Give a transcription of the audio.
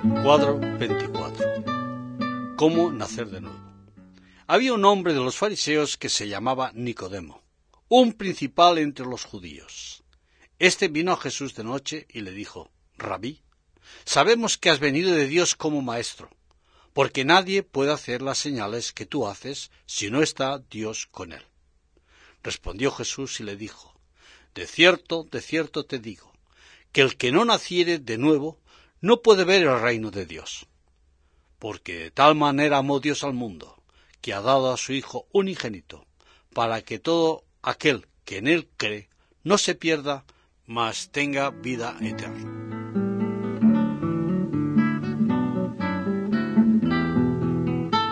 Cuadro 24. ¿Cómo nacer de nuevo? Había un hombre de los fariseos que se llamaba Nicodemo, un principal entre los judíos. Este vino a Jesús de noche y le dijo: Rabí, sabemos que has venido de Dios como maestro, porque nadie puede hacer las señales que tú haces si no está Dios con él. Respondió Jesús y le dijo: de cierto te digo, que el que no naciere de nuevo no puede ver el reino de Dios. Porque de tal manera amó Dios al mundo, que ha dado a su Hijo unigénito, para que todo aquel que en él cree no se pierda, mas tenga vida eterna.